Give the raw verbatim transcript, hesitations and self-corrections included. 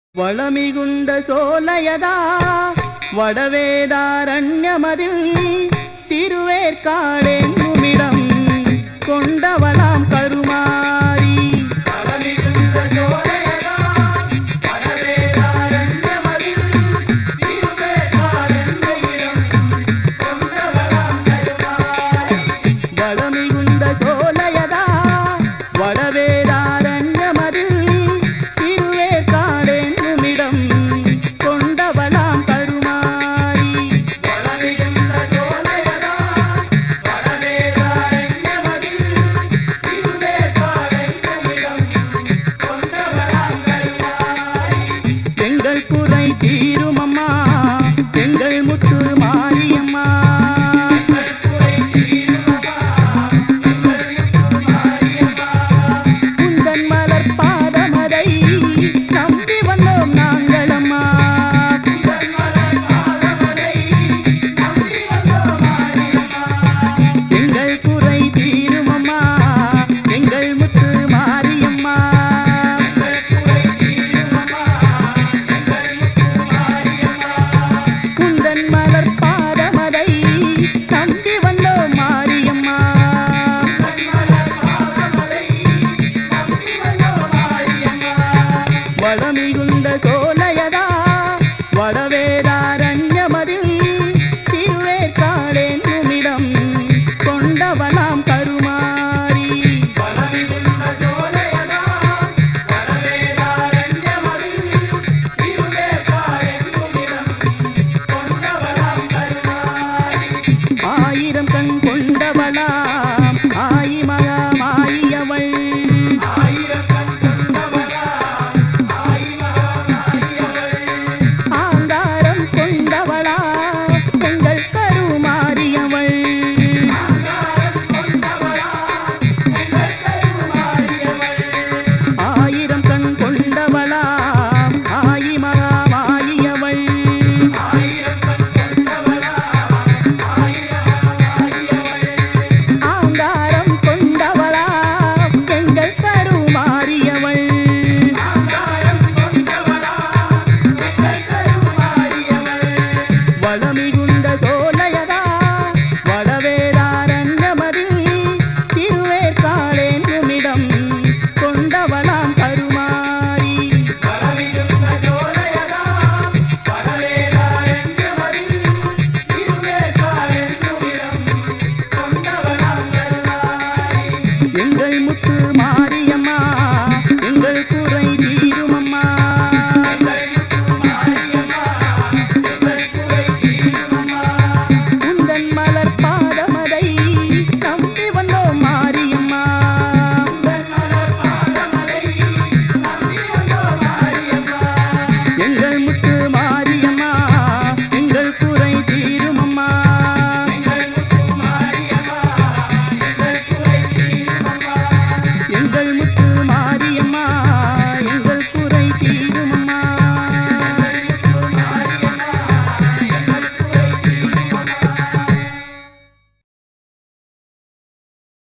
வளமிகுந்த சோலையதா வடவேதாரண்யமதில் திருவேற்காடென்னுமிடம் கொண்டவளாம் கருமாரி. வளமிகுந்த சோலையதா வடவேதாரண்யமதில் திருவேற்காடென்னுமிடம் கொண்டவளாம் கருமாரி. வளமிகுந்த சோலையதா வடவேதாரண்யமதில் குறை தீருமம்மா எங்கள் முத்து மாரியம்மா. குந்தன் மலர் பாதமதை நம்பி வந்தோம் நாங்களம்மா. எங்கள் குறை தீருமம்மா எங்கள் முத்து மாரியம்மா. மலர் பாதமதை நம்பி வந்தோம் மாரியம்மா. வளமிகுந்த சோலையதா வடவேத